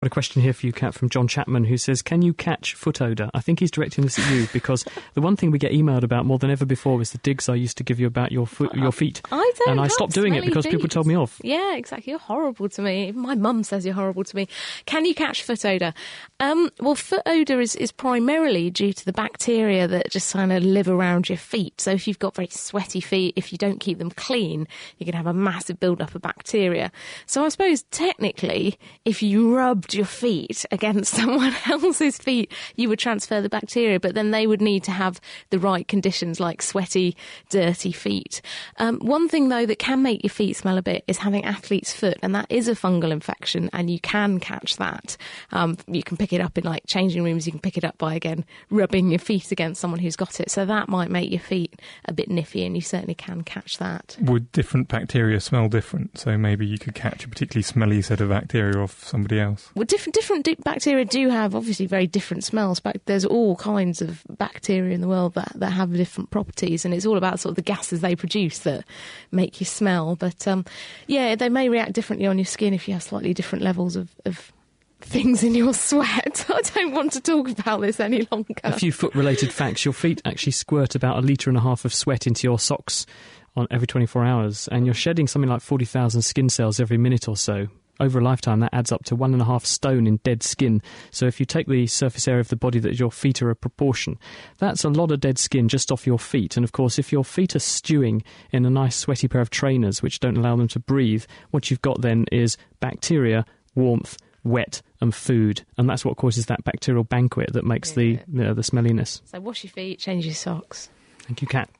Got a question here for you, Kat, from John Chapman, who says, can you catch foot odour? I think he's directing this at you, because the one thing we get emailed about more than ever before is the digs I used to give you about your feet. I don't. And I stopped doing it because people told me off. Yeah, exactly. You're horrible to me. Even my mum says you're horrible to me. Can you catch foot odour? Well, foot odour is primarily due to the bacteria that just kind of live around your feet. So if you've got very sweaty feet, if you don't keep them clean, you can have a massive build-up of bacteria. So I suppose technically, if you rubbed your feet against someone else's feet, you would transfer the bacteria, but then they would need to have the right conditions, like sweaty, dirty feet. One thing, though, that can make your feet smell a bit is having athlete's foot, and that is a fungal infection, and you can catch that. You can pick it up in, like, changing rooms. You can pick it up by, again, rubbing your feet against someone who's got it. So that might make your feet a bit niffy, and you certainly can catch that. Would different bacteria smell different? So maybe you could catch a particularly smelly set of bacteria off somebody else? Well, different bacteria do have, obviously, very different smells. But there's all kinds of bacteria in the world that have different properties, and it's all about sort of the gases they produce that make you smell. But, yeah, they may react differently on your skin if you have slightly different levels of things in your sweat. I don't want to talk about this any longer. A few foot-related facts. Your feet actually squirt about 1.5 litres of sweat into your socks on every 24 hours, and you're shedding something like 40,000 skin cells every minute or so. Over a lifetime, that adds up to 1.5 stone in dead skin. So if you take the surface area of the body that your feet are a proportion, that's a lot of dead skin just off your feet. And of course, if your feet are stewing in a nice sweaty pair of trainers which don't allow them to breathe, what you've got then is bacteria, warmth, wet and food, and that's what causes that bacterial banquet that makes the smelliness. So wash your feet, change your socks. Thank you, Kat.